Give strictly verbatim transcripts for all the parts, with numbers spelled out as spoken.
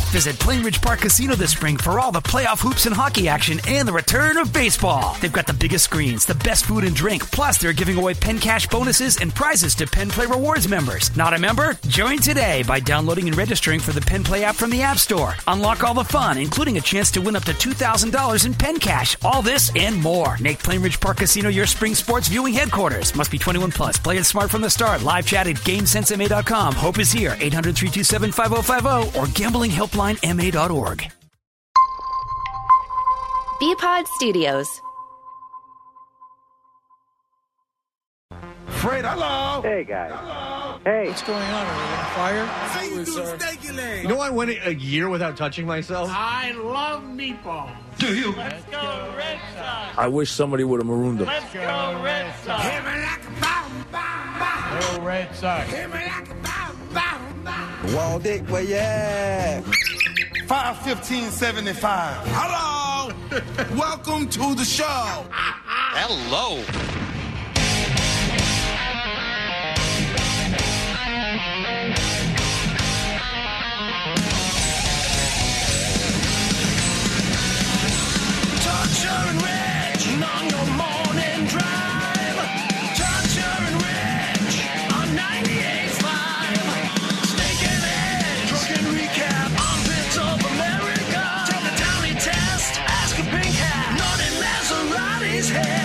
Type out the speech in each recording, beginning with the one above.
Visit Plainridge Park Casino this spring for all the playoff hoops and hockey action and the return of baseball. They've got the biggest screens, the best food and drink, plus they're giving away Penn Cash bonuses and prizes to Penn Play Rewards members. Not a member? Join today by downloading and registering for the Penn Play app from the App Store. Unlock all the fun, including a chance to win up to two thousand dollars in Penn Cash. All this and more. Make Plainridge Park Casino your spring sports viewing headquarters. Must be twenty-one plus. Play it smart from the start. Live chat at GameSense M A dot com. Hope is here. eight hundred, three two seven, five oh five oh or gambling helpline M A dot org. B-Pod Studios. Fred, hello. Hey, guys. Hello. Hey. What's going on? Are we on fire? How you Was, do uh, steaky leg? You know, I went a year without touching myself. I love meatballs. Do you? Let's go Red Sox. I wish somebody would have marooned them. Let's go Red Sox. Hit me like a bomb, bomb, bomb. Go Red Sox. Hit me like a bomb, bomb, bomb. Wall Dick, where you at? five fifteen seventy-five. Hello. Welcome to the show. Hello. Toucher and Rich on your morning drive. Toucher and Rich on ninety-eight point five. Snake and Edge, drunken recap on bits of America. Take the townie test, ask a pink hat, not in Maserati's hair.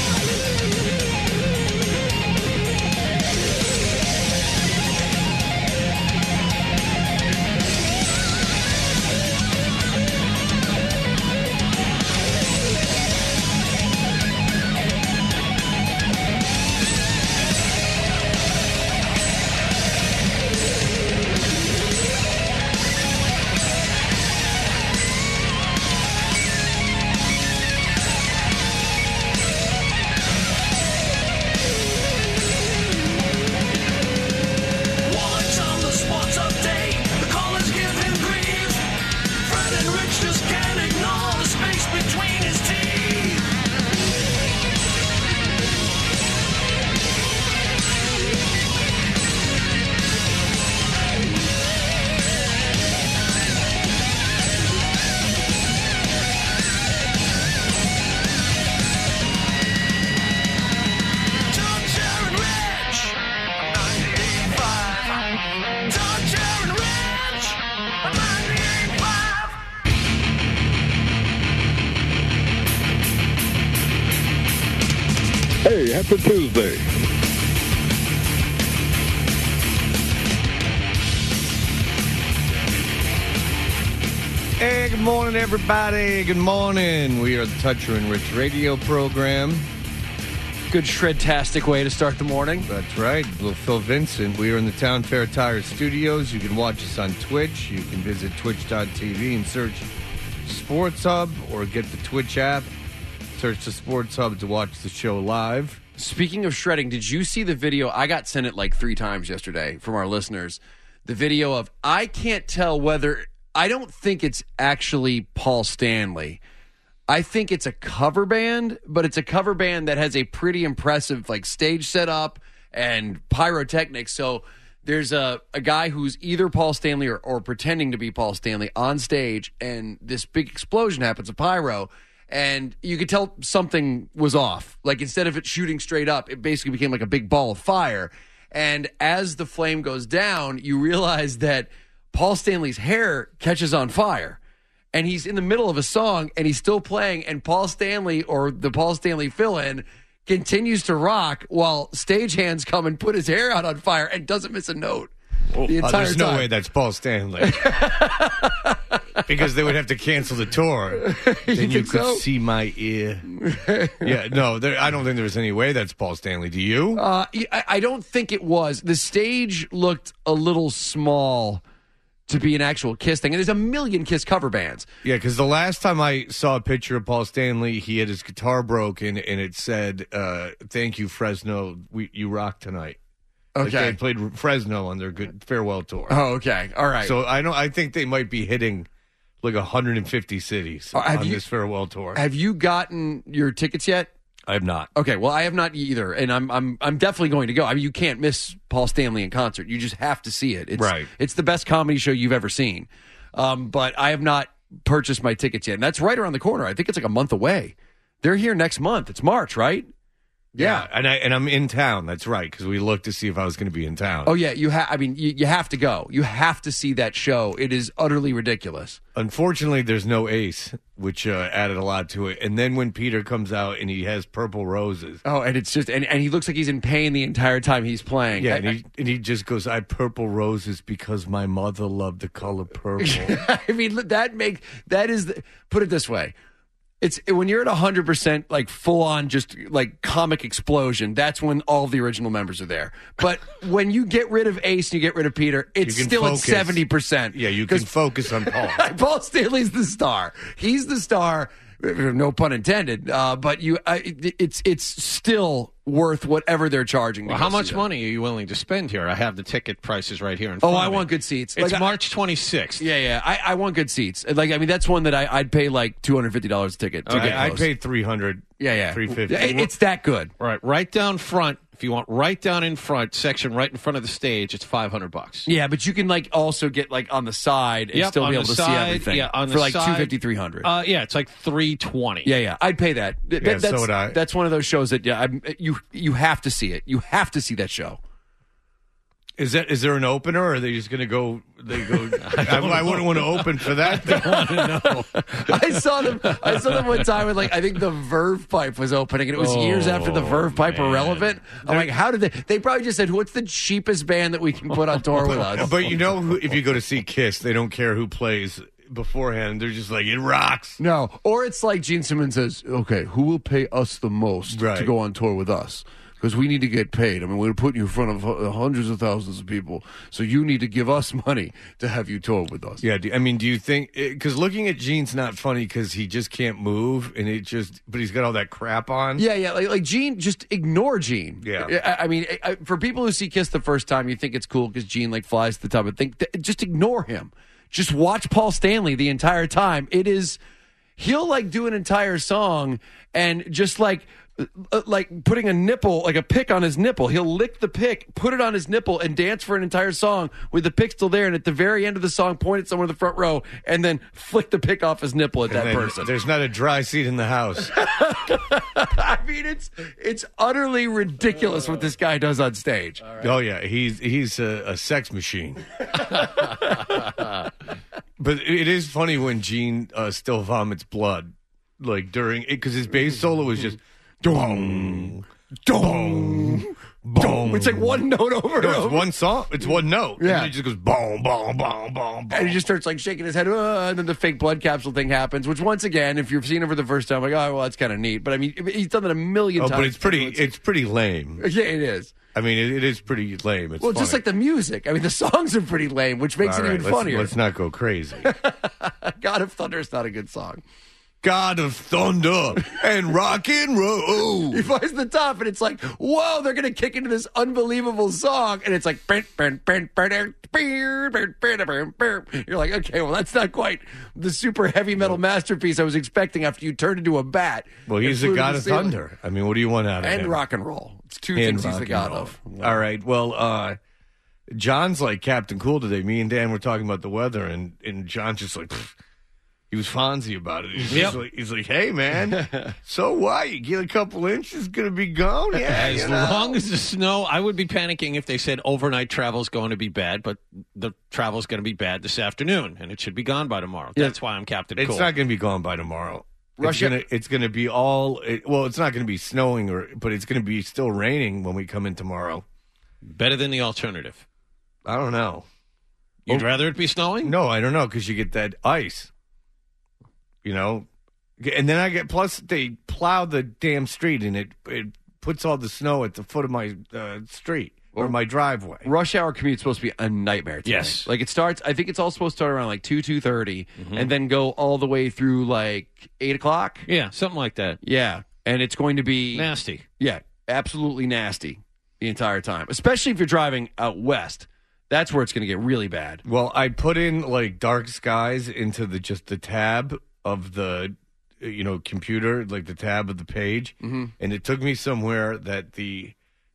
Wallets on the sports update. The callers give him grief. Fred and Rich just can't ignore the space between his teeth. Toucher and Rich, ninety-eight point five. Toucher and Rich, ninety-eight point five. Hey, happy Tuesday. Hey, good morning, everybody. Good morning. We are the Toucher and Rich radio program. Good shred-tastic way to start the morning. That's right. Little Phil Vincent. We are in the Town Fair Tire Studios. You can watch us on Twitch. You can visit twitch dot t v and search Sports Hub or get the Twitch app. Search the Sports Hub to watch the show live. Speaking of shredding, did you see the video? I got sent it like three times yesterday from our listeners. The video of, I can't tell whether, I don't think it's actually Paul Stanley. I think it's a cover band, but it's a cover band that has a pretty impressive like stage setup and pyrotechnics. So there's a, a guy who's either Paul Stanley or, or pretending to be Paul Stanley on stage, and this big explosion happens, a pyro, and you could tell something was off. Like instead of it shooting straight up, it basically became like a big ball of fire. And as the flame goes down, you realize that Paul Stanley's hair catches on fire. And he's in the middle of a song, and he's still playing, and Paul Stanley, or the Paul Stanley fill-in, continues to rock while stagehands come and put his hair out on fire and doesn't miss a note the Oh, entire there's no time. way that's Paul Stanley. Because they would have to cancel the tour. Then you think could so? see my ear. Yeah, no, there, I don't think there was any way that's Paul Stanley. Do you? Uh, I, I don't think it was. The stage looked a little small to be an actual Kiss thing. And there's a million Kiss cover bands. Yeah, because the last time I saw a picture of Paul Stanley, he had his guitar broken, and it said, uh, thank you, Fresno. We, you rock tonight. Like Okay. they had played Fresno on their good farewell tour. Oh, okay. All right. So I know. I think they might be hitting like one hundred fifty cities Uh, have on you- this farewell tour. Have you gotten your tickets yet? I have not. Okay, well, I have not either, and I'm I'm I'm definitely going to go. I mean, you can't miss Paul Stanley in concert. You just have to see it. It's, Right. It's the best comedy show you've ever seen. Um, but I have not purchased my tickets yet. And that's right around the corner. I think it's like a month away. They're here next month. It's March, right? Yeah, and I and I'm in town. That's right, because we looked to see if I was going to be in town. Oh yeah, you have. I mean, you, you have to go. You have to see that show. It is utterly ridiculous. Unfortunately, there's no Ace, which uh, added a lot to it. And then when Peter comes out and he has purple roses. Oh, and it's just and, and he looks like he's in pain the entire time he's playing. Yeah, I, and he and he just goes, "I purple roses because my mother loved the color purple." I mean, that make that is the, put it this way. It's when you're at one hundred percent like full on just like comic explosion, that's when all the original members are there. But when you get rid of Ace and you get rid of Peter, it's still focus. at seventy percent. Yeah, you can focus on Paul. Paul Stanley's the star. He's the star. No pun intended. Uh, but you, uh, it, it's it's still worth whatever they're charging. Well, how much money are you willing to spend here? I have the ticket prices right here in Oh, front I of me. want good seats. It's Like, March twenty-sixth. Yeah, yeah. I, I want good seats. Like, I mean, that's one that I, I'd pay like two hundred fifty dollars a ticket to get I, I close. paid three hundred. Yeah, yeah. three fifty. It- It's that good. All right, right down front. If you want right down in front, section right in front of the stage, it's five hundred bucks. Yeah, but you can like also get like on the side and Yep, still on be able the to see side, everything. yeah, on for the like side. two fifty, three hundred. Uh, yeah, it's like three twenty. Yeah, yeah. I'd pay that. Th- Yeah, that's, so would I. That's one of those shows that yeah, I'm, you you have to see it. You have to see that show. Is that is there an opener, or are they just going to go? They go. I, I wouldn't want to open for that. I saw them. I saw them one time with like I think the Verve Pipe was opening, and it was years after the Verve Pipe were relevant. I'm like, how did they? They probably just said, "What's the cheapest band that we can put on tour with us?" But you know, who, if you go to see Kiss, they don't care who plays beforehand. They're just like, it rocks. No, or it's like Gene Simmons says, "Okay, who will pay us the most Right. to go on tour with us?" Because we need to get paid. I mean, we're putting you in front of uh, hundreds of thousands of people, so you need to give us money to have you tour with us. Yeah, do, I mean, do you think? Because looking at Gene's not funny because he just can't move, and it just. But he's got all that crap on. Yeah, yeah. Like, like Gene, just ignore Gene. Yeah. I, I mean, I, for people who see Kiss the first time, you think it's cool because Gene like flies to the top. But think, th- just ignore him. Just watch Paul Stanley the entire time. It is. He'll like do an entire song and just like. Uh, like putting a nipple, like a pick on his nipple. He'll lick the pick, put it on his nipple, and dance for an entire song with the pick still there. And at the very end of the song, point at someone in the front row, and then flick the pick off his nipple at And that then person. There's not a dry seat in the house. I mean, it's it's utterly ridiculous what this guy does on stage. Oh yeah, he's he's a, a sex machine. But it is funny when Gene uh, still vomits blood, like during it, because his bass solo was just dong, dong, boom. It's like one note over and No, over. it's one song. It's one note. Yeah. And then it just goes boom, boom, boom, boom, And he just starts like shaking his head, uh, and then the fake blood capsule thing happens. Which, once again, if you've seen it for the first time, like, oh, well, that's kind of neat. But I mean, he's done that a million Oh, times. but it's pretty. It's pretty lame. Yeah, it is. I mean, it, it is pretty lame. It's Well, just funny. like the music. I mean, the songs are pretty lame, which makes All it right, even let's, funnier. Let's not go crazy. God of Thunder is not a good song. God of Thunder and rock and roll. He finds the top, and it's like, whoa, they're going to kick into this unbelievable song. And it's like, you're like, okay, well, that's not quite the super heavy metal masterpiece I was expecting after you turned into a bat. Well, he's and the flew to god of ceiling. thunder. I mean, what do you want out of And him? rock and roll. It's two And things he's rock the and god roll. of. All right. Well, uh, John's like Captain Cool today. Me and Dan were talking about the weather, and, and John's just like, pfft. He was Fonzie about it. He's, Yep. just like, he's like, hey, man, so what? You get a couple inches, going to be gone? Yeah, As you know? long as the snow, I would be panicking if they said overnight travel is going to be bad, but the travel is going to be bad this afternoon, and it should be gone by tomorrow. Yeah. That's why I'm Captain It's Cool. not going to be gone by tomorrow. Russia- It's gonna, it's gonna be all. It, well, it's not going to be snowing, or but it's going to be still raining when we come in tomorrow. Better than the alternative. I don't know. You'd rather it be snowing? No, I don't know because you get that ice. You know, and then I get plus they plow the damn street and it it puts all the snow at the foot of my uh, street or my driveway. Rush hour commute's supposed to be a nightmare today. Yes. Like it starts, I think it's all supposed to start around like two, two thirty, and then go all the way through like eight o'clock. Yeah, something like that. Yeah. And it's going to be Nasty. Yeah, absolutely nasty the entire time, especially if you're driving out west. That's where it's going to get really bad. Well, I put in like dark skies into the just the tab of the you know computer, like the tab of the page, Mm-hmm. and it took me somewhere that the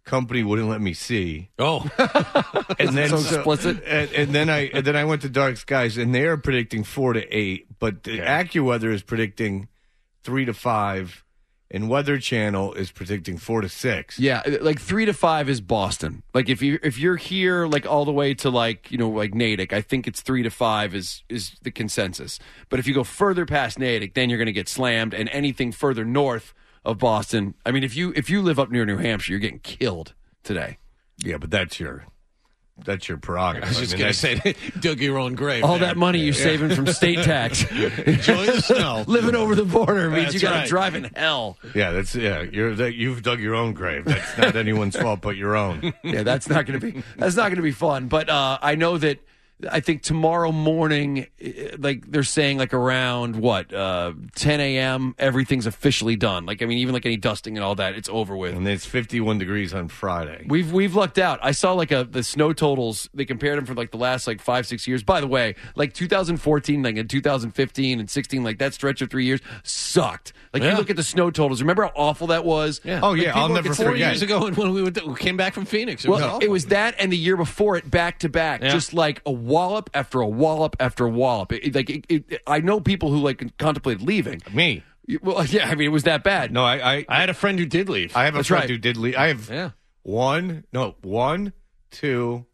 company wouldn't let me see. Oh, and then so explicit. And, and then I and then I went to Dark Skies, and they are predicting four to eight, but the Yeah. AccuWeather is predicting three to five, and Weather Channel is predicting four to six. Yeah, like three to five is Boston. Like if you if you're here like all the way to like you know like Natick, I think it's three to five is is the consensus. But if you go further past Natick, then you're going to get slammed. And anything further north of Boston, I mean, if you if you live up near New Hampshire, you're getting killed today. Yeah, but that's your that's your prerogative. I was just mean, going to that's- say, dig your own grave. All there. that money you're saving from state tax, Enjoy the snow. living over the border means That's you got to right. drive in hell. Yeah, that's yeah. You're that you've dug your own grave. That's not anyone's fault but your own. Yeah, that's not going to be that's not going to be fun. But uh, I know that I think tomorrow morning, eh, like they're saying, like around what uh, ten a.m. everything's officially done. Like I mean, even like any dusting and all that, it's over with. And it's fifty-one degrees on Friday. We've we've lucked out. I saw like a the snow totals. They compared them for like the last like five six years. By the way, like two thousand fourteen, like in two thousand fifteen and sixteen, like that stretch of three years sucked. Like Yeah. you look at the snow totals. Remember how awful that was? Yeah. Oh Like, yeah, people I'll were- never Four forget. years ago, when we, went to- we came back from Phoenix, it was Well, awful. it was that and the year before it back to back, Yeah. just like a wallop after a wallop after a wallop. It, it- like it, it, I know people who like contemplated leaving. Me. Well, yeah, I mean it was that bad. No, I I, I had a friend who did leave. I have a That's friend right. who did leave. I have yeah. one, no, one, two.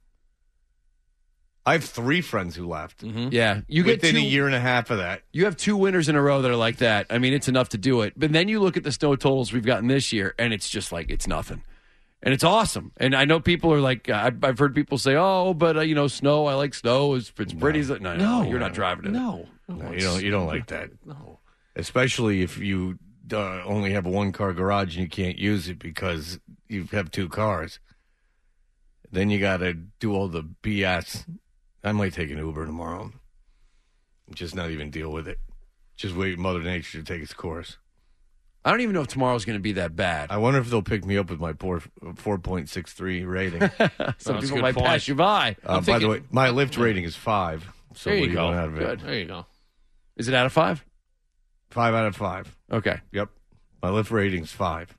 I have three friends who left Yeah, you get within two, a year and a half of that. You have two winners in a row that are like that. I mean, it's enough to do it. But then you look at the snow totals we've gotten this year, and it's just like it's nothing. And it's awesome. And I know people are like, uh, I've, I've heard people say, "Oh, but uh, you know, snow. I like snow. It's, it's pretty." No, no, no, you're not driving it. No. No, you don't. You don't like that, No. especially if you uh, only have a one car garage and you can't use it because you have two cars. Then you got to do all the B S. I might take an Uber tomorrow. Just not even deal with it. Just wait Mother Nature to take its course. I don't even know if tomorrow's going to be that bad. I wonder if they'll pick me up with my four four point six three rating. uh, Some that's a people good might point. pass you by. by thinking- the way, my Lyft rating is five. So There what you do you go. want out of it? Good. There you go. Is it out of five? Five out of five. Okay. Yep. My Lyft rating's five.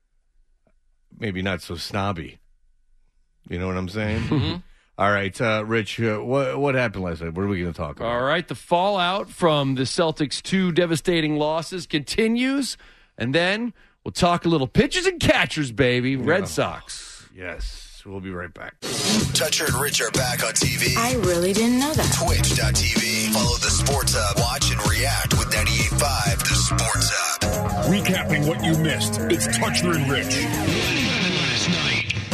Maybe not so snobby. You know what I'm saying? Mm-hmm. All right, uh, Rich, uh, what, what happened last night? What are we going to talk about? All right. The fallout from the Celtics' two devastating losses continues. And then we'll talk a little pitchers and catchers, baby. Red Sox. Yes, we'll be right back. Toucher and Rich are back on T V. I really didn't know that. Twitch dot T V. Follow the Sports Hub. Watch and react with ninety-eight point five The Sports Hub. Recapping what you missed. It's Toucher and Rich. Last night.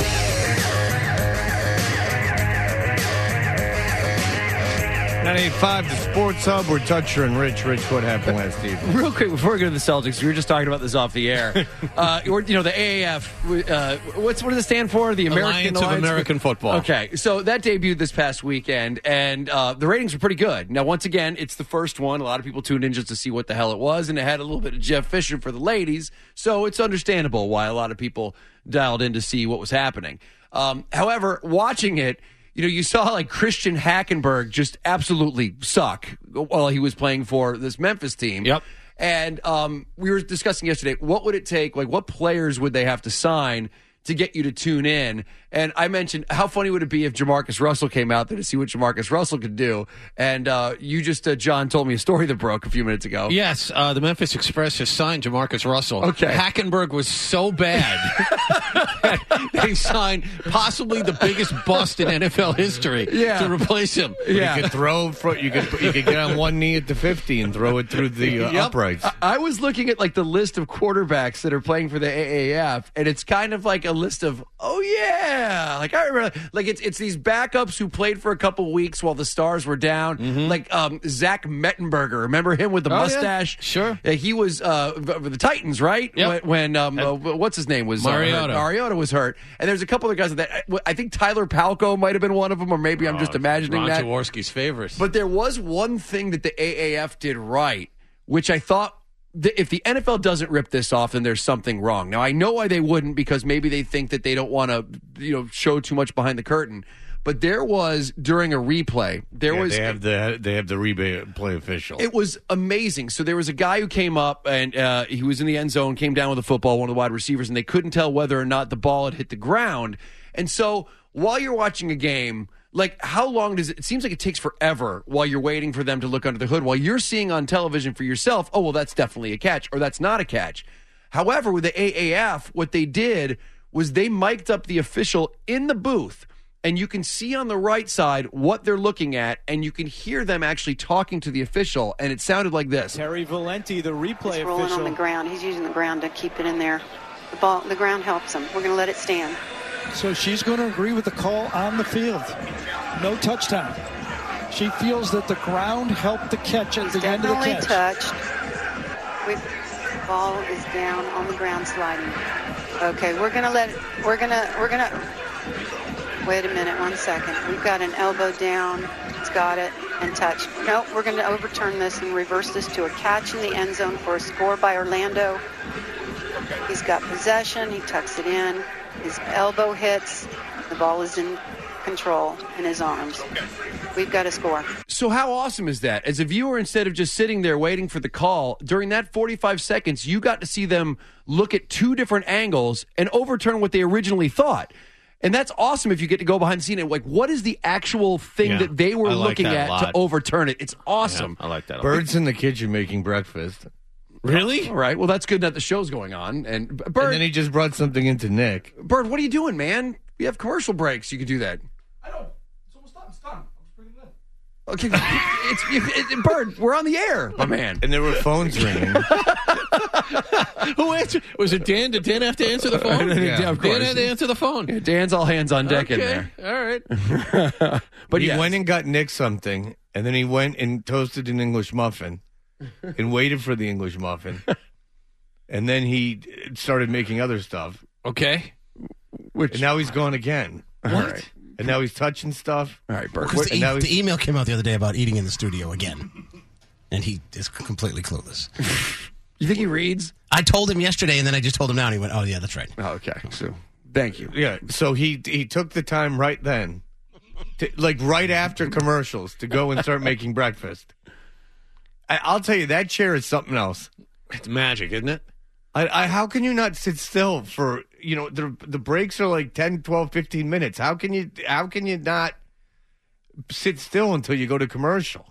ninety-eight point five The Sports Hub. We're Toucher and Rich. Rich, what happened last evening? Real quick, before we go to the Celtics, we were just talking about this off the air. uh, or, you know, the A A F, uh, what's, what does it stand for? The American Alliance of American Football. Okay, so that debuted this past weekend, and uh, the ratings were pretty good. Now, once again, it's the first one. A lot of people tuned in just to see what the hell it was, and it had a little bit of Jeff Fisher for the ladies, so it's understandable why a lot of people dialed in to see what was happening. Um, however, watching it, you know, you saw like Christian Hackenberg just absolutely suck while he was playing for this Memphis team. Yep. And um, we were discussing yesterday, what would it take? Like, what players would they have to sign to get you to tune in? And I mentioned, how funny would it be if Jamarcus Russell came out there to see what Jamarcus Russell could do? And uh, you just, uh, John, told me a story that broke a few minutes ago. Yes, uh, the Memphis Express has signed Jamarcus Russell. Okay. Hackenberg was so bad that they signed possibly the biggest bust in N F L history Yeah. to replace him. Yeah. You could throw, fro- you could you could get on one knee at the fifty and throw it through the uh, Yep. uprights. I, I was looking at like the list of quarterbacks that are playing for the A A F, and it's kind of like a list of, oh yeah, like I remember, like it's it's these backups who played for a couple weeks while the stars were down, like um, Zach Mettenberger. Remember him with the Oh, yeah. mustache? Sure. Uh, he was uh, with the Titans, right? Yep. When, when um, uh, what's his name was uh, Mariota. hurt. Mariota was hurt, and there's a couple of guys that I think Tyler Palco might have been one of them, or maybe I'm just imagining Ron that. Jaworski's favorite. But there was one thing that the A A F did right, which I thought th- if the N F L doesn't rip this off, then there's something wrong. Now, I know why they wouldn't, because maybe they think that they don't want to, you know, show too much behind the curtain. but there was during a replay, there Yeah, was they have the they have the replay official. It was amazing. So there was a guy who came up and uh, he was in the end zone, came down with a football, one of the wide receivers, and they couldn't tell whether or not the ball had hit the ground. And so while you're watching a game, like how long does it? It seems like it takes forever while you're waiting for them to look under the hood. While you're seeing on television for yourself, oh well, that's definitely a catch, or that's not a catch. However, with the A A F, what they did was they mic'd up the official in the booth. And you can see on the right side what they're looking at, and you can hear them actually talking to the official, and it sounded like this. Terry Valenti, the replay He's rolling official. on the ground. He's using the ground to keep it in there. The ball, the ground helps him. We're going to let it stand. So she's going to agree with the call on the field. No touchdown. She feels that the ground helped the catch at He's the end of the definitely catch. touched. We've, the ball is down on the ground sliding. Okay, we're going to let it, we're going to, we're going to, wait a minute, one second. We've got an elbow down. It's got it and touched. Nope, we're going to overturn this and reverse this to a catch in the end zone for a score by Orlando. He's got possession. He tucks it in. His elbow hits. The ball is in control in his arms. We've got a score. So how awesome is that? As a viewer, instead of just sitting there waiting for the call, during that forty-five seconds, you got to see them look at two different angles and overturn what they originally thought. And that's awesome if you get to go behind the scene and like, what is the actual thing Yeah, that they were I like looking that a at to lot. overturn it? It's awesome. Yeah, I like that. a lot. Birds in the kitchen making breakfast. Really? All right. Well, that's good that the show's going on. And Bird, And then he just brought something into Nick. Bird, what are you doing, man? We have commercial breaks. You can do that. I know. It's almost done. It's done. I'm just bringing it in. Okay, it's it, it, Bird. We're on the air, my man. And there were phones ringing. Who answered? Was it Dan? Did Dan have to answer the phone? Yeah, of course. Dan had to answer the phone. Yeah, Dan's all hands on deck in Okay, there. all right. But he yes. went and got Nick something, and then he went and toasted an English muffin and waited for the English muffin. And then he started making other stuff. Okay. Which, and now he's gone again. All right. And now he's touching stuff. All right, Bert. Because And the, now e- he's- the email came out the other day about eating in the studio again. And he is completely clueless. You think he reads? I told him yesterday, and then I just told him now, and he went, oh, yeah, that's right. Oh, okay. So, thank you. Yeah. So he he took the time right then, to, like right after commercials, to go and start making breakfast. I, I'll tell you, that chair is something else. It's magic, isn't it? I, I how can you not sit still for, you know, the the breaks are like ten, twelve, fifteen minutes. How can you how can you not sit still until you go to commercial?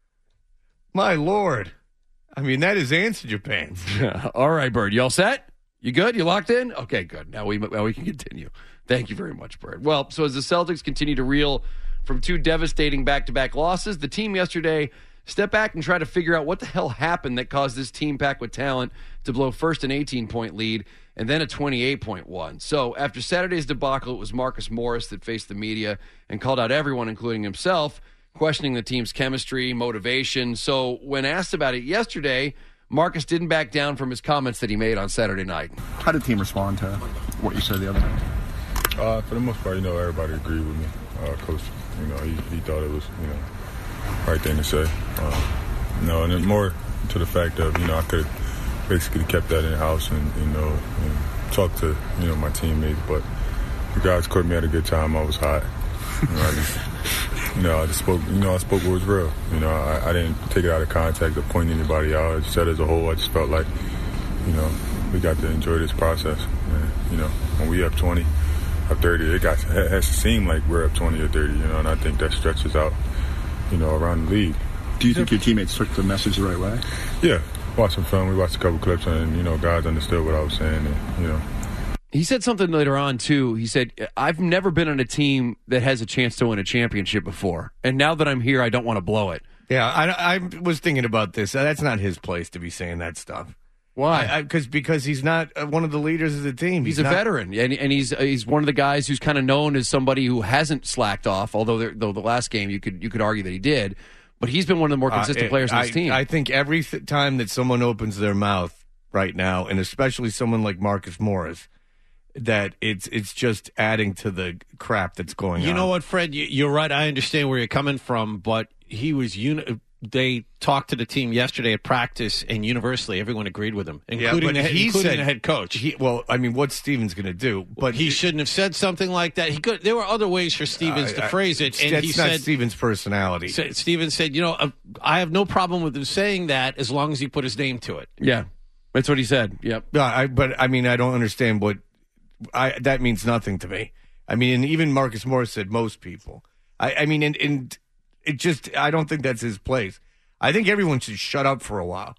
My Lord. I mean, that is answered your pants. All right, Bird. You all set? You good? You locked in? Okay, good. Now we now we can continue. Thank you very much, Bird. Well, so as the Celtics continue to reel from two devastating back-to-back losses, the team yesterday stepped back and tried to figure out what the hell happened that caused this team packed with talent to blow first an eighteen-point lead and then a twenty-eight point one. So after Saturday's debacle, it was Marcus Morris that faced the media and called out everyone, including himself, questioning the team's chemistry, motivation. So when asked about it yesterday, Marcus didn't back down from his comments that he made on Saturday night. How did the team respond to what you said the other night? Uh, for the most part, you know, everybody agreed with me. Uh, Coach, you know, he, he thought it was, you know, right thing to say. Uh, you know, and then more to the fact of, you know, I could basically kept that in the house and, you know, and talked to, you know, my teammates. But the guys caught me at a good time. I was hot. You know, I just, you know, I just spoke, you know, I spoke what was real. You know, I, I didn't take it out of context or point anybody out. I just said as a whole, I just felt like, you know, we got to enjoy this process. And, you know, when we up twenty, up thirty, it got it has to seem like we're up twenty or thirty, you know, and I think that stretches out, you know, around the league. Do you think your teammates took the message the right way? Yeah. Watched some film. We watched a couple clips, and, you know, guys understood what I was saying, and, you know. He said something later on, too. He said, I've never been on a team that has a chance to win a championship before. And now that I'm here, I don't want to blow it. Yeah, I, I was thinking about this. That's not his place to be saying that stuff. Why? Because because he's not uh, one of the leaders of the team. He's, He's a not, veteran, and, and he's he's one of the guys who's kind of known as somebody who hasn't slacked off, although there, though the last game you could you could argue that he did. But he's been one of the more consistent uh, players on I, this team. I think every th- time that someone opens their mouth right now, and especially someone like Marcus Morris, that it's it's just adding to the crap that's going on. You know what, Fred? You- You're right. I understand where you're coming from, but he was uni- they talked to the team yesterday at practice, and universally everyone agreed with him, Yeah, including, but the, head- he including said- the head coach. He, well, I mean, what's Stevens going to do? But he shouldn't have said something like that. He could. There were other ways for Stevens to I- I- phrase it, and that's he not said Stevens' personality. Sa- Stevens said, "You know, uh, I have no problem with him saying that as long as he put his name to it." Yeah, that's what he said. Yep. No, I, but I mean, I don't understand what I. That means nothing to me. I mean, and even Marcus Morris said most people. I, I mean, and, and it just. I don't think that's his place. I think everyone should shut up for a while.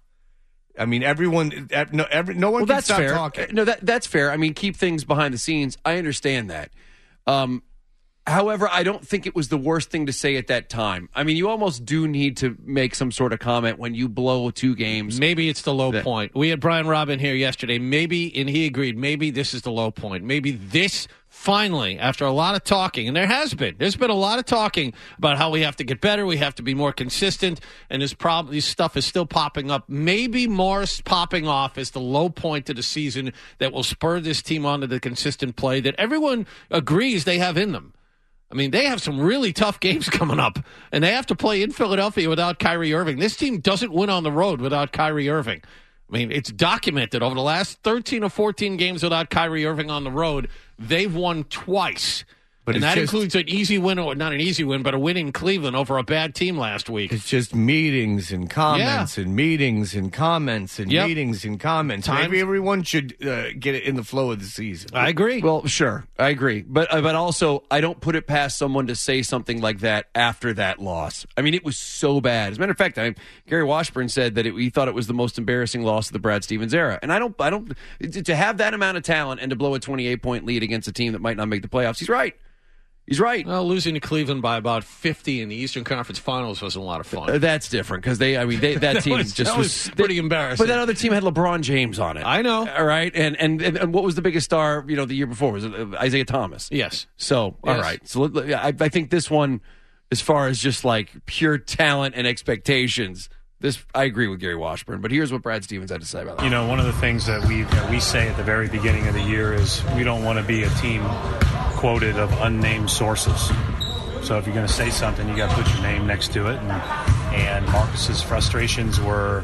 I mean, everyone. No, every, no one Well, can that's stop fair. talking. No, that that's fair. I mean, keep things behind the scenes. I understand that. Um, however, I don't think it was the worst thing to say at that time. I mean, you almost do need to make some sort of comment when you blow two games. Maybe it's the low That- point. We had Brian Robin here yesterday. Maybe, and he agreed, maybe this is the low point. Maybe this, finally, after a lot of talking, and there has been, there's been a lot of talking about how we have to get better, we have to be more consistent, and this, prob- this stuff is still popping up. Maybe Morris popping off is the low point of the season that will spur this team onto the consistent play that everyone agrees they have in them. I mean, they have some really tough games coming up, and they have to play in Philadelphia without Kyrie Irving. This team doesn't win on the road without Kyrie Irving. I mean, it's documented over the last thirteen or fourteen games without Kyrie Irving on the road, they've won twice. But and it's that just- includes an easy win, or not an easy win, but a win in Cleveland over a bad team last week. It's just meetings and comments and meetings and comments and Yep. meetings and comments. Times- Maybe everyone should uh, get it in the flow of the season. I agree. Well, sure, I agree, but uh, but also I don't put it past someone to say something like that after that loss. I mean, it was so bad. As a matter of fact, I, Gary Washburn said that it, he thought it was the most embarrassing loss of the Brad Stevens era, and I don't, I don't to have that amount of talent and to blow a twenty-eight point lead against a team that might not make the playoffs. He's right. He's right. Well, losing to Cleveland by about fifty in the Eastern Conference Finals wasn't a lot of fun. Uh, that's different because they, I mean, they, that That team was- just that was was pretty they- embarrassing. But that other team had LeBron James on it. I know. All right, and and and, and what was the biggest star? You know, the year before was it uh, Isaiah Thomas. Yes. So all Yes. right. So let- yeah, I, I think this one, as far as just like pure talent and expectations, this I agree with Gary Washburn. But here's what Brad Stevens had to say about that. You know, one of the things that we that we say at the very beginning of the year is we don't want to be a team quoted of unnamed sources. So if you're going to say something, you got to put your name next to it. And, and Marcus's frustrations were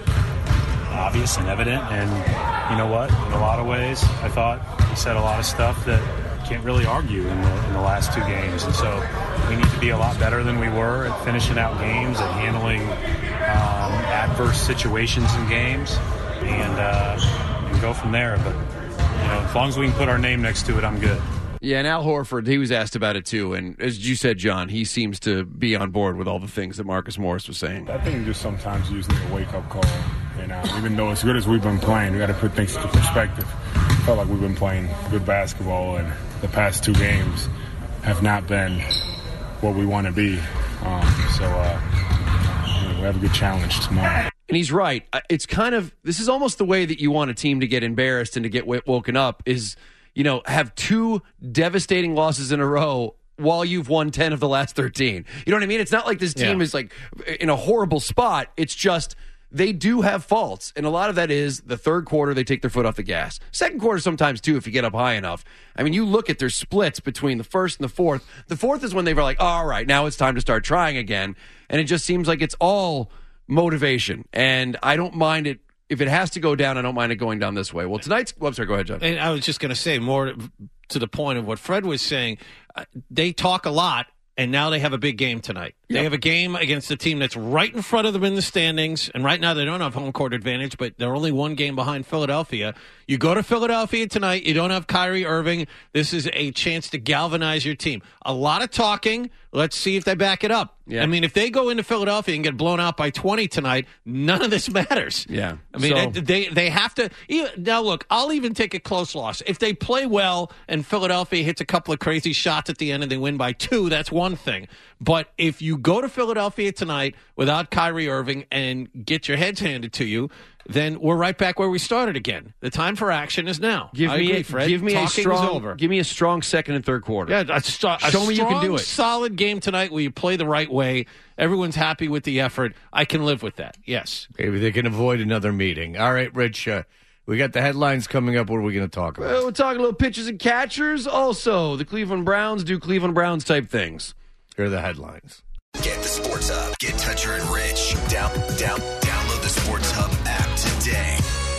obvious and evident. And you know what? In a lot of ways, I thought he said a lot of stuff that you can't really argue in the, in the last two games. And so we need to be a lot better than we were at finishing out games, at handling um, adverse situations in games, and, uh, and go from there. But you know, as long as we can put our name next to it, I'm good. Yeah, and Al Horford, he was asked about it too. And as you said, John, he seems to be on board with all the things that Marcus Morris was saying. I think just sometimes you just need a wake-up call. And uh, even though as good as we've been playing, we got to put things into perspective. I felt like we've been playing good basketball, and the past two games have not been what we want to be. Um, so uh, you know, we have a good challenge tomorrow. And he's right. Uh, It's kind of, this is almost the way that you want a team to get embarrassed and to get w- woken up is, you know, have two devastating losses in a row while you've won ten of the last thirteen. You know what I mean? It's not like this team Yeah. is like in a horrible spot. It's just they do have faults. And a lot of that is the third quarter, they take their foot off the gas. Second quarter sometimes too, if you get up high enough. I mean, you look at their splits between the first and the fourth. The fourth is when they were like, all right, now it's time to start trying again. And it just seems like it's all motivation. And I don't mind it. If it has to go down, I don't mind it going down this way. Well, tonight's... Well, I'm sorry, go ahead, John. And I was just going to say, more to the point of what Fred was saying, uh, they talk a lot, and now they have a big game tonight. They have a game against a team that's right in front of them in the standings, and right now they don't have home court advantage, but they're only one game behind Philadelphia. You go to Philadelphia tonight, you don't have Kyrie Irving. This is a chance to galvanize your team. A lot of talking. Let's see if they back it up. Yeah. I mean, if they go into Philadelphia and get blown out by twenty tonight, none of this matters. Yeah. I mean, So- they, they they have to. Even, now, look, I'll even take a close loss. If they play well and Philadelphia hits a couple of crazy shots at the end and they win by two, that's one thing. But if you go to Philadelphia tonight without Kyrie Irving and get your heads handed to you, then we're right back where we started again. The time for action is now. Give I me, agree, a, Fred. give me a Talking is strong, over. give me a strong second and third quarter. Yeah, a, st- a Show me you can do strong, it. solid game tonight where you play the right way. Everyone's happy with the effort. I can live with that. Yes. Maybe they can avoid another meeting. All right, Rich, uh, we got the headlines coming up. What are we going to talk about? Well, we're talking a little pitchers and catchers. Also, the Cleveland Browns do Cleveland Browns type things. Here are the headlines. Get the Sports Hub. Get Toucher and Rich. Down, down, download the Sports Hub app today.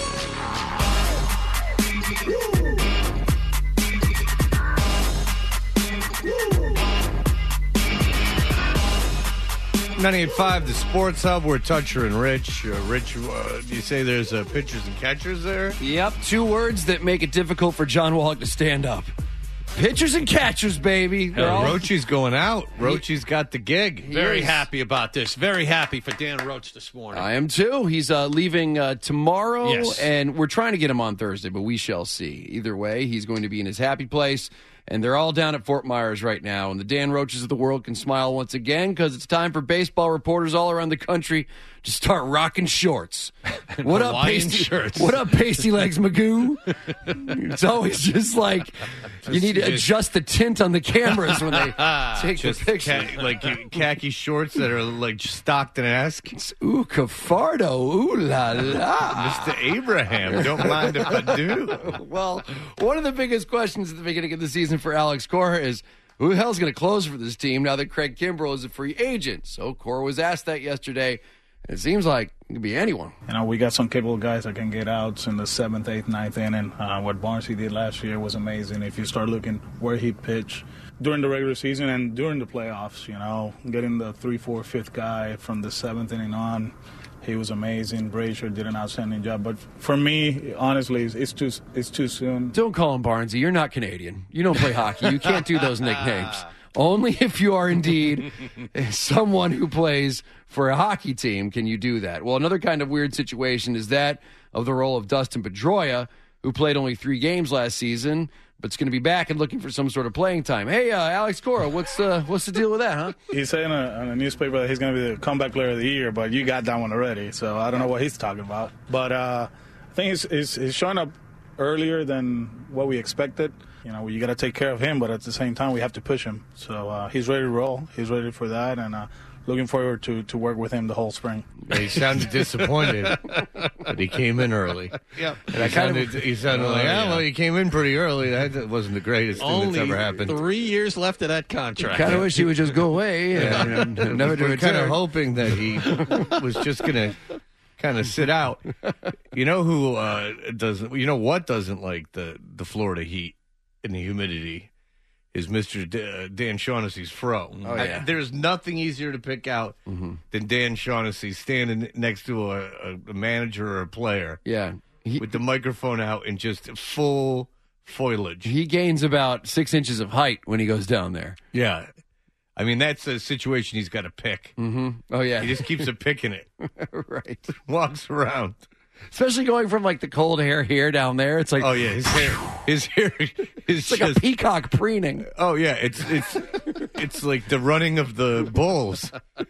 ninety-eight point five, the Sports Hub. We're Toucher and Rich. Uh, Rich, uh, you say there's uh, pitchers and catchers there? Yep, two words that make it difficult for John Wallach to stand up. Pitchers and catchers, baby. Uh, all... Rochi's going out. Rochi's got the gig. Very happy about this. Very happy for Dan Roach this morning. I am too. He's uh, leaving uh, tomorrow, Yes. and we're trying to get him on Thursday, but we shall see. Either way, he's going to be in his happy place, and they're all down at Fort Myers right now, and the Dan Roaches of the world can smile once again because it's time for baseball reporters all around the country to start rocking shorts. What up, Hawaiian pasty? shirts. What up, pasty legs, Magoo? It's always just like you need to adjust the tint on the cameras when they take Just the picture. ca- like khaki shorts that are like Stockton-esque. Ooh, Cafardo. Ooh la la. Mister Abraham, don't mind if I do. Well, one of the biggest questions at the beginning of the season for Alex Cora is, who the hell's going to close for this team now that Craig Kimbrell is a free agent? So Cora was asked that yesterday, and it seems like it could be anyone. You know, we got some capable guys that can get outs in the seventh, eighth, ninth inning. Uh, what Barnesy did last year was amazing. If you start looking where he pitched during the regular season and during the playoffs, you know, getting the three, four, fifth guy from the seventh inning on, he was amazing. Brazier did an outstanding job. But for me, honestly, it's, it's too it's too soon. Don't call him Barnesy. You're not Canadian. You don't play hockey. You can't do those nicknames. Only if you are indeed someone who plays for a hockey team can you do that. Well, another kind of weird situation is that of the role of Dustin Pedroia, who played only three games last season, but it's going to be back and looking for some sort of playing time. Hey, uh, Alex Cora, what's uh, what's the deal with that, huh? He's saying in a, in a newspaper that he's going to be the comeback player of the year, but you got that one already, so I don't know what he's talking about. But uh, I think he's, he's, he's showing up earlier than what we expected. You know, you got to take care of him, but at the same time, we have to push him. So uh, he's ready to roll. He's ready for that, and uh, looking forward to, to work with him the whole spring. He sounded disappointed, but he came in early. Yep. And he sounded, he sounded Oh, like, yeah. oh, well, you came in pretty early. That wasn't the greatest thing Only that's ever happened. three years left of that contract. Kind of wish he would just go away and, and, and never do We're it. kind of hoping that he was just going to kind of sit out. You know who uh, doesn't? You know what doesn't like the, the Florida heat and the humidity is Mister D- uh, Dan Shaughnessy's fro. Oh, yeah. I, there's nothing easier to pick out mm-hmm. than Dan Shaughnessy standing next to a, a, a manager or a player. Yeah. He, with the microphone out and just full foliage. He gains about six inches of height when he goes down there. Yeah. I mean, that's a situation he's got to pick. Mm-hmm. Oh, yeah. He just keeps a picking it. Right. Walks around. Especially going from, like, the cold hair here down there. It's like... Oh, yeah. His hair... His hair is It's like just, a peacock preening. Oh, yeah. It's, it's, it's like the running of the bulls.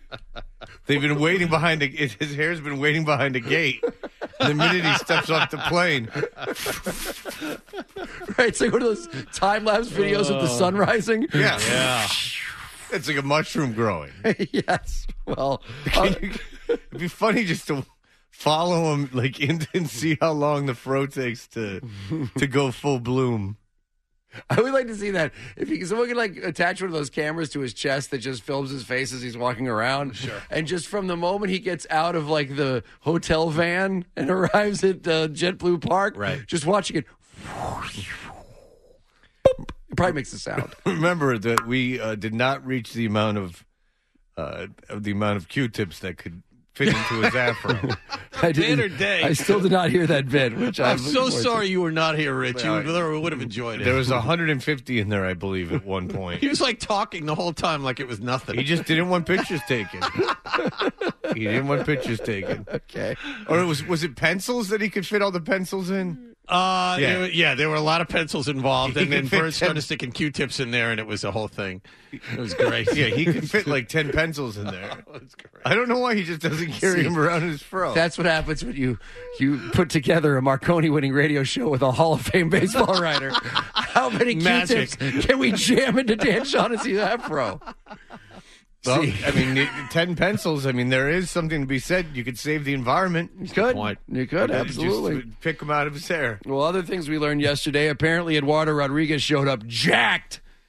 They've been waiting behind... A, his hair's been waiting behind a gate. The minute he steps off the plane... Right, it's like one of those time-lapse videos of the sun rising. Yeah. Yeah. It's like a mushroom growing. Yes. Well, uh, you, it'd be funny just to follow him like in and see how long the fro takes to to go full bloom. I would like to see that. If he, someone could like attach one of those cameras to his chest that just films his face as he's walking around. Sure. And just from the moment he gets out of like the hotel van and arrives at uh, JetBlue Park, right. just watching it. It probably makes a sound. Remember that we uh, did not reach the amount of uh, of the amount of Q-tips that could fit into his afro. I Better day. I still did not hear that bit. Which I'm I'm so sorry you were not here, Rich. You Well, would, would have enjoyed it. There was one hundred fifty in there, I believe, at one point. He was like talking the whole time like it was nothing. He just didn't want pictures taken. He didn't want pictures taken. Okay. Or it was was it pencils that he could fit all the pencils in? Uh, Yeah. yeah. yeah, there were a lot of pencils involved, He and then could fit Bert started ten- sticking Q-tips in there, and it was a whole thing. It was great. Yeah, he could fit like ten pencils in there. That's great. I don't know why he just doesn't carry See, him around in his fro. That's what happens when you you put together a Marconi-winning radio show with a Hall of Fame baseball writer. How many Magic. Q-tips can we jam into Dan Shaughnessy's afro? Well, See. I mean, the- ten pencils. I mean, there is something to be said. You could save the environment. You could. point. You could, Uh, absolutely. Just pick him out of his hair. Well, other things we learned yesterday. Apparently, Eduardo Rodriguez showed up jacked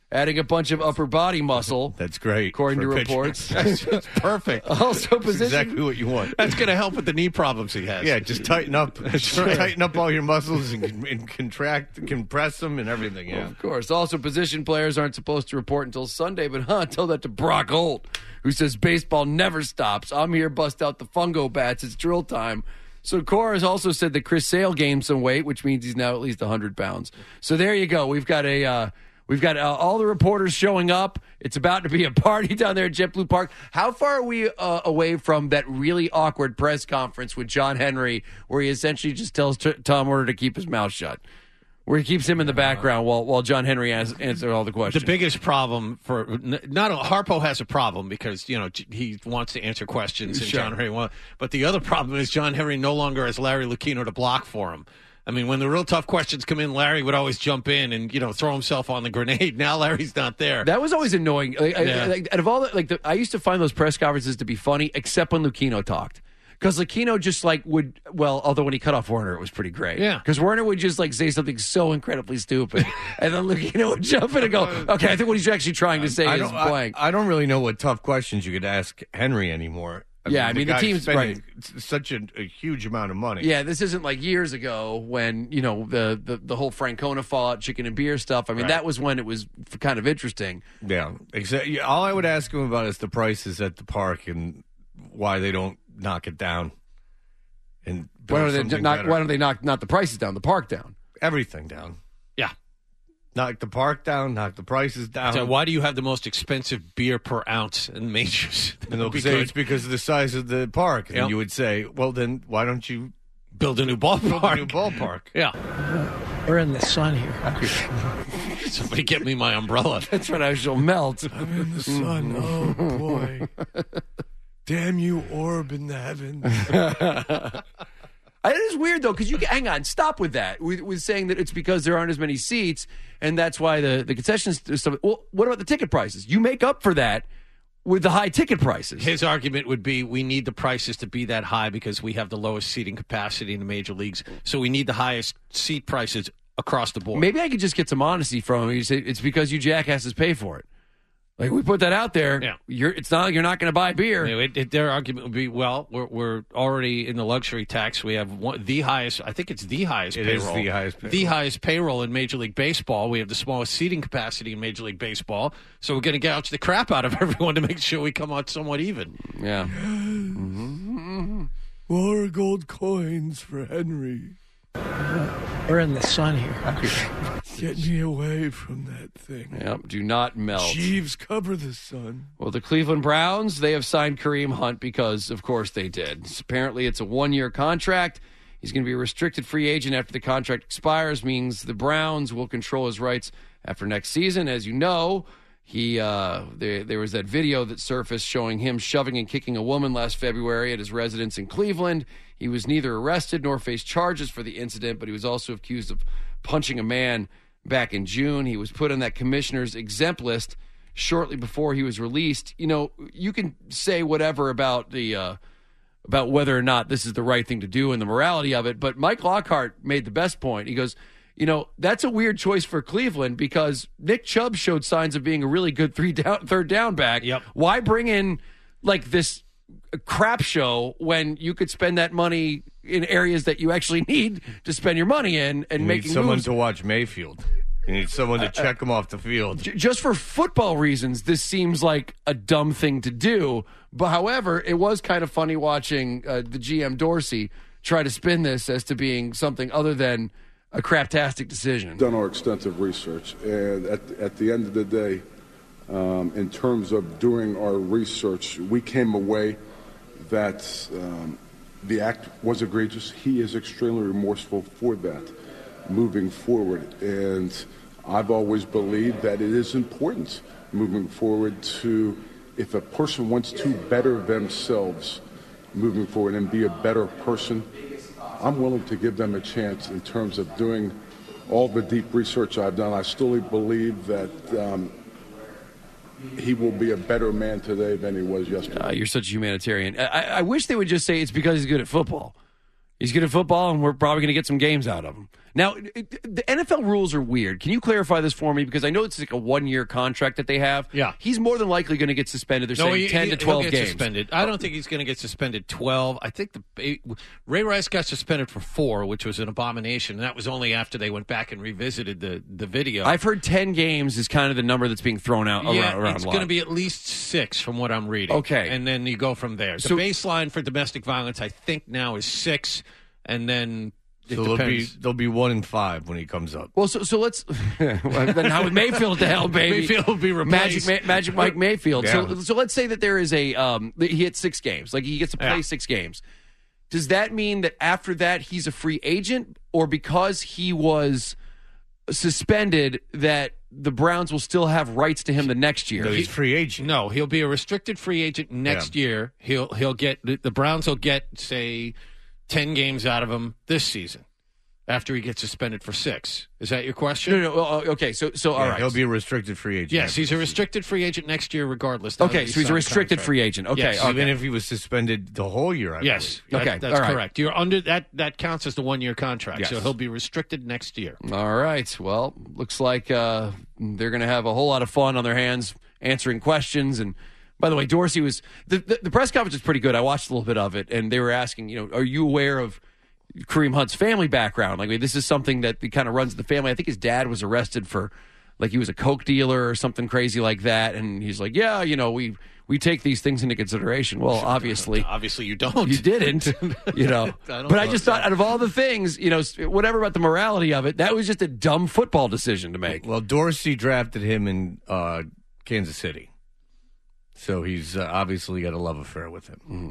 adding a bunch of upper body muscle. That's great. According to for pitching. reports. That's just perfect. Also That's position. exactly what you want. That's going to help with the knee problems he has. Yeah, just tighten up, just tighten up all your muscles and, and contract, compress them, and everything. Yeah, Of course. Also, position players aren't supposed to report until Sunday, but huh, tell that to Brock Holt, who says baseball never stops. I'm here, bust out the fungo bats. It's drill time. So Cora has also said that Chris Sale gained some weight, which means he's now at least one hundred pounds. So there you go. We've got a uh, we've got uh, all the reporters showing up. It's about to be a party down there at JetBlue Park. How far are we uh, away from that really awkward press conference with John Henry, where he essentially just tells T- Tom Werner to keep his mouth shut? Where he keeps him in the background while while John Henry has, answers all the questions. The biggest problem for not Harpo has a problem because you know he wants to answer questions and Sure. John Henry wants. But the other problem is John Henry no longer has Larry Lucchino to block for him. I mean, when the real tough questions come in, Larry would always jump in and you know throw himself on the grenade. Now Larry's not there. That was always annoying. Like, Yeah. I, like, out of all the, like, the, I used to find those press conferences to be funny, except when Lucchino talked. Because Lucchino just like would, well, although when he cut off Werner, it was pretty great. Yeah. Because Werner would just like say something so incredibly stupid. And then Lucchino would jump in and go, okay, I think what he's actually trying to say I is don't, I, blank. I don't really know what tough questions you could ask Henry anymore. Yeah, I mean, the guy's team's- spending such a, a huge amount of money. Yeah, this isn't like years ago when, you know, the, the, the whole Francona fallout, chicken and beer stuff. I mean, Right. that was when it was f- kind of interesting. Yeah, exactly. All I would ask him about is the prices at the park and why they don't knock it down. And Why don't they something not? better. Why don't they knock not the prices down, the park down? Everything down. Yeah. Knock the park down, knock the prices down. So why do you have the most expensive beer per ounce in majors? And they'll Be say good. it's because of the size of the park. And Yep. you would say, well, then why don't you build a new build a ballpark? new ballpark? Yeah. We're in the sun here. Somebody get me my umbrella. That's right, I shall melt. I'm in the sun. Oh, boy. Damn you, orb in the heavens. It is weird though, because you can, hang on, stop with that. With, with saying that it's because there aren't as many seats, and that's why the the concessions stuff. Well, what about the ticket prices? You make up for that with the high ticket prices. His argument would be we need the prices to be that high because we have the lowest seating capacity in the major leagues, so we need the highest seat prices across the board. Maybe I could just get some honesty from him. You say it's because you jackasses pay for it. Like we put that out there. Yeah. You're, it's not like you're not going to buy beer. You know, it, it, their argument would be, well, we're, we're already in the luxury tax. We have one, the highest, I think it's the highest It payroll. is the highest payroll. The highest payroll in Major League Baseball. We have the smallest seating capacity in Major League Baseball. So we're going to gouge the crap out of everyone to make sure we come out somewhat even. Yeah. More gold coins for Henry. We're in the sun here. Get me away from that thing. Yep. Do not melt. Jeeves, cover the sun. Well, the Cleveland Browns, they have signed Kareem Hunt because, of course, they did. Apparently, it's a one-year contract. He's going to be a restricted free agent after the contract expires, means the Browns will control his rights after next season. As you know, he uh, there, there was that video that surfaced showing him shoving and kicking a woman last February at his residence in Cleveland. He was neither arrested nor faced charges for the incident, but he was also accused of punching a man back in June. He was put on that commissioner's exempt list shortly before he was released. You know, you can say whatever about the uh, about whether or not this is the right thing to do and the morality of it, but Mike Lockhart made the best point. He goes, you know, that's a weird choice for Cleveland because Nick Chubb showed signs of being a really good three down, third down back. Yep. Why bring in like this crap show when you could spend that money in areas that you actually need to spend your money in and You making need someone moves? to watch Mayfield. You need someone to check him off the field. J- Just for football reasons, this seems like a dumb thing to do. But however, it was kind of funny watching uh, the G M Dorsey try to spin this as to being something other than a craptastic decision. Done our extensive research, and at at the end of the day, um, in terms of doing our research, we came away that um, the act was egregious. He is extremely remorseful for that moving forward, and I've always believed that it is important moving forward to, if a person wants to better themselves moving forward and be a better person, I'm willing to give them a chance in terms of doing all the deep research I've done. I still believe that um, he will be a better man today than he was yesterday. Uh, you're such a humanitarian. I, I wish they would just say it's because he's good at football. He's good at football, and we're probably going to get some games out of him. Now, it, the N F L rules are weird. Can you clarify this for me? Because I know it's like a one-year contract that they have. Yeah. He's more than likely going to get suspended. They're No, saying he- ten he- to twelve he'll get games. Suspended. I don't think he's going to get suspended twelve. I think the Ray Rice got suspended for four, which was an abomination. And that was only after they went back and revisited the, the video. I've heard ten games is kind of the number that's being thrown out yeah, around. around it's a lot. going to be at least six from what I'm reading. Okay. And then you go from there. The So- baseline for domestic violence, I think now is six, and then it So there'll be, depends. there'll be one in five when he comes up. Well, so so let's well, then how would Mayfield to hell, baby? Mayfield will be Magic replaced. Ma- Magic Mike Mayfield. Yeah. So so let's say that there is a um he hits six games, like he gets to play Yeah. six games. Does that mean that after that he's a free agent, or because he was suspended that the Browns will still have rights to him the next year? No, he's free agent. No, he'll be a restricted free agent next year. He'll he'll get the, the Browns will get say ten games out of him this season after he gets suspended for six. Is that your question? No, no, no. uh, Okay, so so all Yeah, right. He'll be a restricted free agent. Yes, after he's a the restricted free agent next year, regardless. now that Okay, so he's a signed restricted contract. free agent. Okay, Yes. okay. Even if he was suspended the whole year, I Yes, believe. that- Okay, that's all right. correct. You're under that. That counts as the one year contract, Yes. so he'll be restricted next year. All right. Well, looks like uh, they're going to have a whole lot of fun on their hands answering questions. And by the way, Dorsey was the, the the press conference was pretty good. I watched a little bit of it, and they were asking, you know, are you aware of Kareem Hunt's family background? Like, this is something that kind of runs the family. I think his dad was arrested for, like, he was a coke dealer or something crazy like that. And he's like, yeah, you know, we we take these things into consideration. Well, obviously. Obviously, you don't. You didn't, you know. I don't but I know just that. thought, out of all the things, you know, whatever about the morality of it, that was just a dumb football decision to make. Well, Dorsey drafted him in uh, Kansas City. So he's uh, obviously got a love affair with him. Mm-hmm.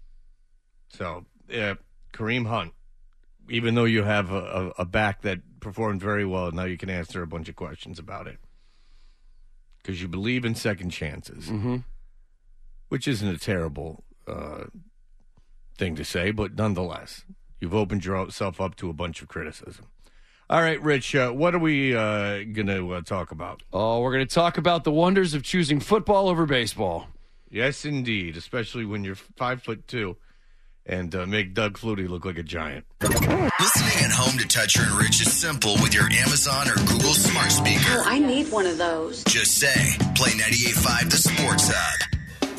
So, uh, Kareem Hunt, even though you have a, a, a back that performed very well, now you can answer a bunch of questions about it. Because you believe in second chances, Mm-hmm. which isn't a terrible uh, thing to say, but nonetheless, you've opened yourself up to a bunch of criticism. All right, Rich, uh, what are we uh, going to uh, talk about? Oh, we're going to talk about the wonders of choosing football over baseball. Yes, indeed, especially when you're five foot two and uh, make Doug Flutie look like a giant. Listening at home to Toucher and Rich is simple with your Amazon or Google smart speaker. Oh, I need one of those. Just say, play ninety-eight point five The Sports Hub.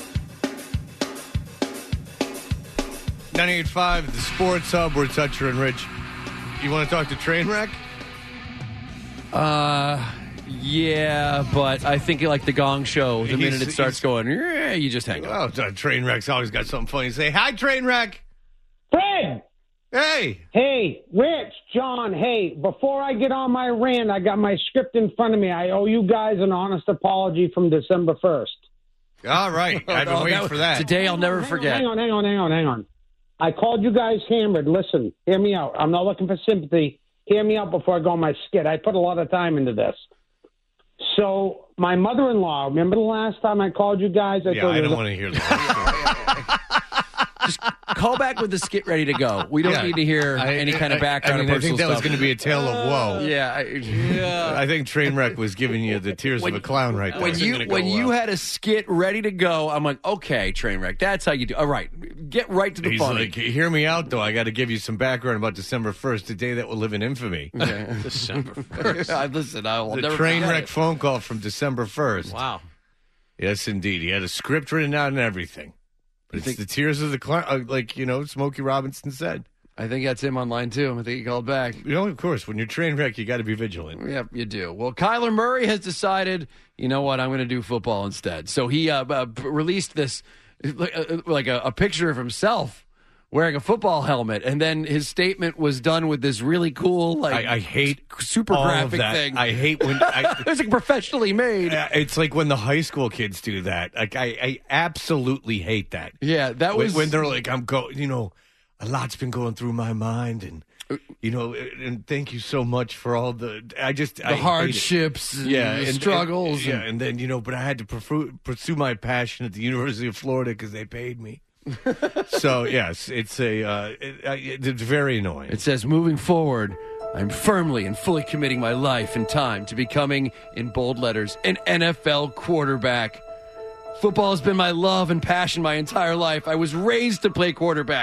ninety-eight point five, the Sports Hub, we're Toucher and Rich. You want to talk to Trainwreck? Uh, yeah, but I think like the Gong Show, the He's- minute it starts he's- going, yeah, you just hang up. Oh, uh, Trainwreck's always got something funny to say. Hi, Trainwreck. Fred! Hey! Hey, Rich, John, hey, before I get on my rant, I got my script in front of me. I owe you guys an honest apology from December first. All right. I've been Oh, waiting that- for that. Today I'll never Hang forget. On, hang on, hang on, hang on. I called you guys hammered. Listen, hear me out. I'm not looking for sympathy. Hear me out before I go on my skit. I put a lot of time into this. So my mother-in-law, remember the last time I called you guys? I Yeah, told I you don't want to hear that. Just call back with the skit ready to go. We don't Yeah. need to hear I- any kind of I- background I mean, or I think personal that was stuff. going to be a tale of woe. Yeah, I, yeah. I think Trainwreck was giving you the tears of a clown right there. When you when you had a skit ready to go, I'm like, okay, Trainwreck, that's how you do. All right, get right to the He's funny. like, hear me out, though. I got to give you some background about December first, the day that will live in infamy. December first. I Listen, I will The never train forget wreck it. phone call from December first. Wow. Yes, indeed. He had a script written out and everything. But it's think- the tears of the clown, uh, like, you know, Smokey Robinson said. I think that's him online too. I think he called back. You know, of course, when you're train wreck, you got to be vigilant. Yep, you do. Well, Kyler Murray has decided, you know what, I'm going to do football instead. So he uh, uh, released this, like, uh, like a, a picture of himself wearing a football helmet, and then his statement was done with this really cool, like, I, I hate super all of graphic that. thing. I hate when I, it was like professionally made. Uh, it's like when the high school kids do that. Like I, I absolutely hate that. Yeah, that when, was when they're like, I'm go, you know, a lot's been going through my mind, and you know, and thank you so much for all the. I just the I hate it. hardships, and yeah, the and, struggles, and, yeah, and- and then you know, but I had to pursue, pursue my passion at the University of Florida because they paid me. So yes, it's a uh, it, it's very annoying. It says, moving forward, I'm firmly and fully committing my life and time to becoming, in bold letters, an N F L quarterback. Football has been my love and passion my entire life. I was raised to play quarterback.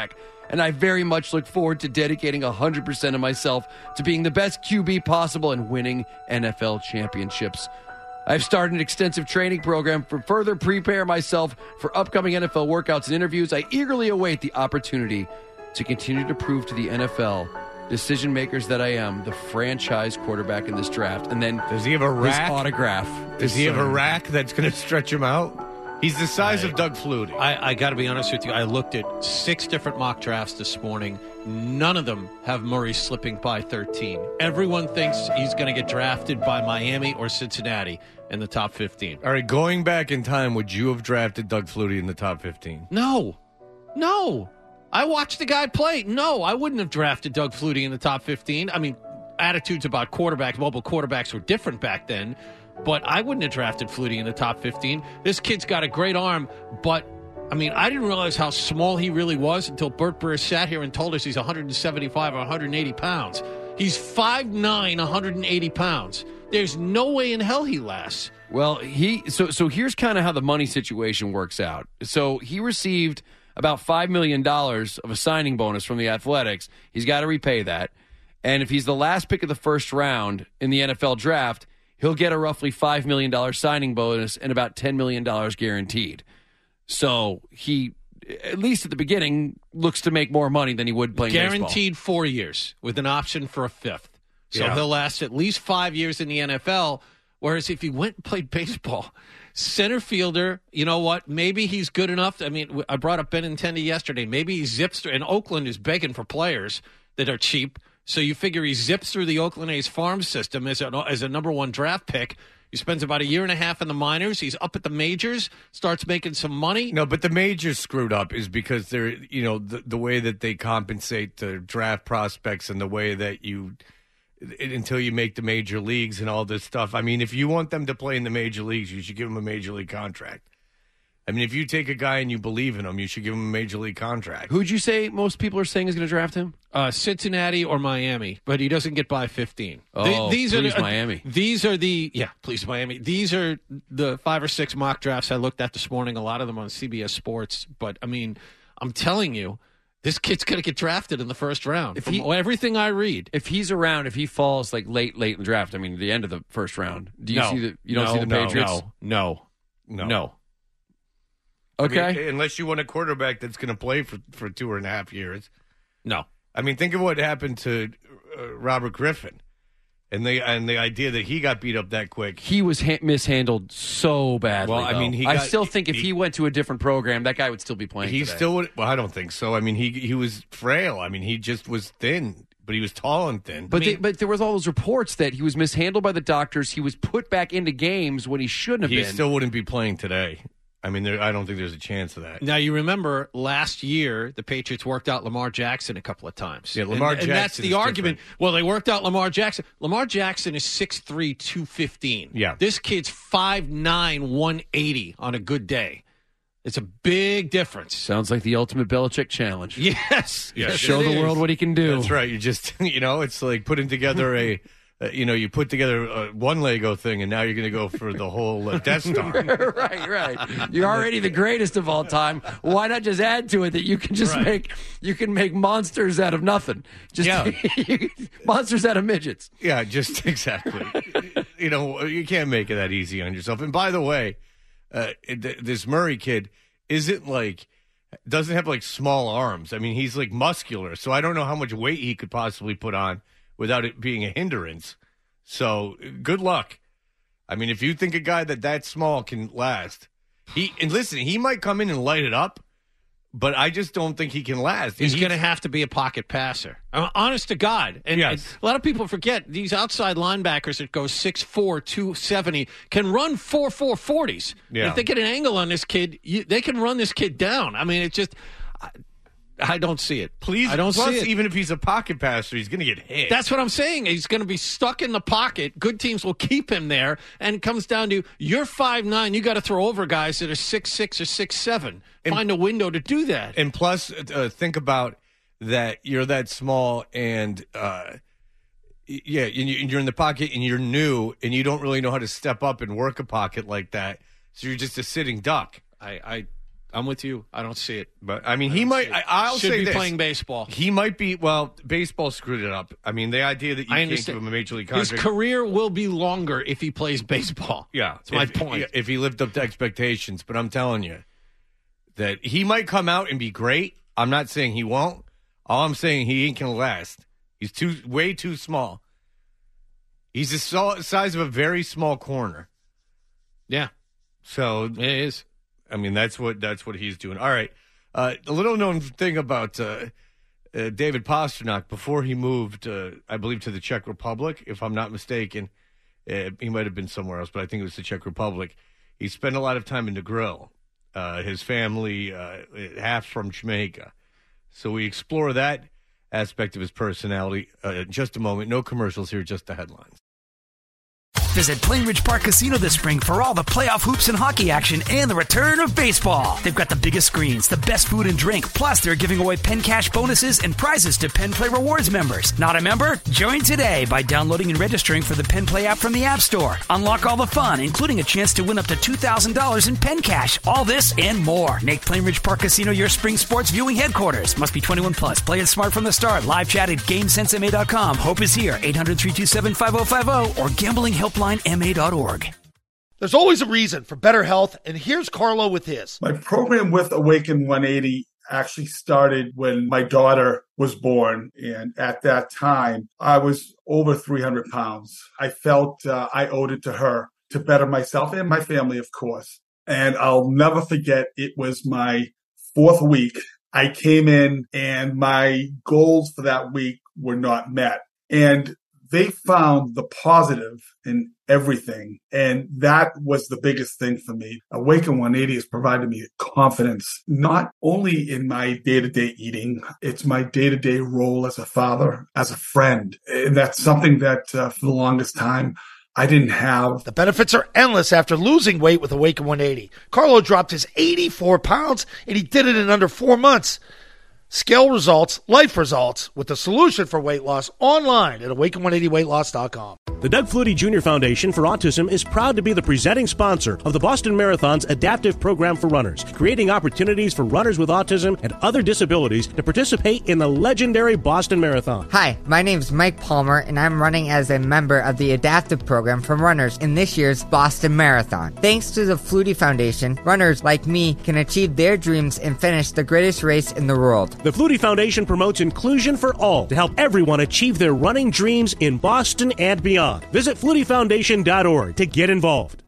and I very much look forward to dedicating one hundred percent of myself to being the best Q B possible and winning N F L championships. I've started an extensive training program for further prepare myself for upcoming N F L workouts and interviews. I eagerly await the opportunity to continue to prove to the N F L decision makers that I am the franchise quarterback in this draft. And then does he have a rack? His autograph. Does he have a rack that's going to stretch him out? He's the size I, of Doug Flutie. I, I got to be honest with you. I looked at six different mock drafts this morning. None of them have Murray slipping by thirteen. Everyone thinks he's going to get drafted by Miami or Cincinnati in the top fifteen. All right, going back in time, would you have drafted Doug Flutie in the top fifteen? No. No. I watched the guy play. No, I wouldn't have drafted Doug Flutie in the top fifteen. I mean, attitudes about quarterbacks, mobile quarterbacks were different back then, but I wouldn't have drafted Flutie in the top fifteen. This kid's got a great arm, but, I mean, I didn't realize how small he really was until Burt Burr sat here and told us he's one hundred seventy-five or one hundred eighty pounds. He's five nine, one hundred eighty pounds. There's no way in hell he lasts. Well, he so so here's kind of how the money situation works out. So he received about five million dollars of a signing bonus from the Athletics. He's got to repay that. And if he's the last pick of the first round in the N F L draft, he'll get a roughly five million dollars signing bonus and about ten million dollars guaranteed. So he, at least at the beginning, looks to make more money than he would playing Guaranteed baseball. four years with an option for a fifth. So Yeah. he'll last at least five years in the N F L, whereas if he went and played baseball, center fielder, you know what? Maybe he's good enough. I mean, I brought up Benintendi yesterday. Maybe he zips through, and Oakland is begging for players that are cheap. So you figure he zips through the Oakland A's farm system as a, as a number one draft pick. He spends about a year and a half in the minors. He's up at the majors, starts making some money. No, but the majors screwed up is because they're, you know, the, the way that they compensate the draft prospects and the way that you, until you make the major leagues and all this stuff. I mean, if you want them to play in the major leagues, you should give them a major league contract. I mean, if you take a guy and you believe in him, you should give him a major league contract. Who'd you say most people are saying is going to draft him? Uh, Cincinnati or Miami, but he doesn't get by fifteen. Oh, Th- these please, are the, Miami. These are the yeah, please Miami. These are the five or six mock drafts I looked at this morning. A lot of them on C B S Sports. But I mean, I'm telling you, this kid's going to get drafted in the first round. If From he- everything I read, If he's around, if he falls like late, late in the draft, I mean, the end of the first round, do you no, see the? You don't no, see the no, Patriots? No, no, No. no. Okay. I mean, unless you want a quarterback that's going to play for, for two and a half years. No. I mean, think of what happened to uh, Robert Griffin and the and the idea that he got beat up that quick. He was ha- mishandled so badly. Well, I though. mean, he I got- still think if he- he went to a different program, that guy would still be playing. He today. still would. Well, I don't think so. I mean, he he was frail. I mean, he just was thin, but he was tall and thin. But I mean, they, but there was all those reports that he was mishandled by the doctors. He was put back into games when he shouldn't have he been. still wouldn't be playing today. I mean, there, I don't think there's a chance of that. Now, you remember last year, the Patriots worked out Lamar Jackson a couple of times. Yeah, Lamar and, and that's Jackson the is argument. different. Well, they worked out Lamar Jackson. Lamar Jackson is six three, two fifteen. Yeah. This kid's five nine, one eighty on a good day. It's a big difference. Sounds like the ultimate Belichick challenge. Yes. Yes, Show it the is. world what he can do. That's right. You just, you know, it's like putting together a, uh, you know, you put together uh, one Lego thing, and now you're going to go for the whole uh, Death Star. right, right. You're already the greatest of all time. Why not just add to it that you can just Right. make you can make monsters out of nothing? Just Yeah. monsters out of midgets. Yeah, just exactly. You know, you can't make it that easy on yourself. And by the way, uh, th- this Murray kid isn't like, doesn't have like small arms. I mean, he's like muscular. So I don't know how much weight he could possibly put on without it being a hindrance. So good luck. I mean, if you think a guy that that small can last, he, and listen, he might come in and light it up, but I just don't think he can last. He's And going to have to be a pocket passer. Uh, honest to God. And, Yes. and a lot of people forget these outside linebackers that go six four, two seventy can run four four forties. Yeah. If they get an angle on this kid, you, they can run this kid down. I mean, it's just, I, I don't see it. Please, I don't plus, see it. even if he's a pocket passer, he's going to get hit. That's what I'm saying. He's going to be stuck in the pocket. Good teams will keep him there. And it comes down to you're five nine. You got to throw over guys that are six six or six seven. Find a window to do that. And plus, uh, think about that you're that small and, uh, yeah, and you- and you're in the pocket and you're new and you don't really know how to step up and work a pocket like that. So you're just a sitting duck. I, I I'm with you. I don't see it. But I mean, he might. I, I'll Should say be this. playing baseball. He might be. Well, baseball screwed it up. I mean, the idea that you I can't understand. give him a major league His contract. career will be longer if he plays baseball. Yeah, That's my if, point. If he lived up to expectations, but I'm telling you that he might come out and be great. I'm not saying he won't. All I'm saying he ain't gonna last. He's too way too small. He's the so- size of a very small corner. Yeah. So it is. I mean, that's what that's what he's doing. All right. Uh, a little known thing about uh, uh, David Pastrnak before he moved, uh, I believe, to the Czech Republic, if I'm not mistaken. Uh, he might have been somewhere else, but I think it was the Czech Republic. He spent a lot of time in the grill. Uh, his family, uh, half from Jamaica. So we explore that aspect of his personality uh, in just a moment. No commercials here, just the headlines. Visit Plainridge Park Casino this spring for all the playoff hoops and hockey action and the return of baseball. They've got the biggest screens, the best food and drink, plus they're giving away Penn Cash bonuses and prizes to Penn Play Rewards members. Not a member? Join today by downloading and registering for the Penn Play app from the App Store. Unlock all the fun, including a chance to win up to two thousand dollars in Penn Cash. All this and more. Make Plainridge Park Casino your spring sports viewing headquarters. Must be twenty-one plus. Play it smart from the start. Live chat at game sense M A dot com. Hope is here. eight hundred, three two seven, five oh five oh or gambling helpline M A dot org. There's always a reason for better health, and here's Carlo with his. My program with Awaken one eighty actually started when my daughter was born. And at that time, I was over three hundred pounds. I felt uh, I owed it to her to better myself and my family, of course. And I'll never forget, it was my fourth week. I came in and my goals for that week were not met. And they found the positive in everything. And that was the biggest thing for me. Awaken one eighty has provided me confidence, not only in my day-to-day eating, it's my day-to-day role as a father, as a friend. And that's something that uh, for the longest time, I didn't have. The benefits are endless after losing weight with Awaken one eighty. Carlo dropped his eighty-four pounds, and he did it in under four months. Scale results, life results, with the solution for weight loss online at awaken one eighty weight loss dot com. The Doug Flutie Junior Foundation for Autism is proud to be the presenting sponsor of the Boston Marathon's adaptive program for runners, creating opportunities for runners with autism and other disabilities to participate in the legendary Boston Marathon. Hi, my name's Mike Palmer, and I'm running as a member of the adaptive program for runners in this year's Boston Marathon. Thanks to the Flutie Foundation, runners like me can achieve their dreams and finish the greatest race in the world. The Flutie Foundation promotes inclusion for all to help everyone achieve their running dreams in Boston and beyond. Visit flutie foundation dot org to get involved.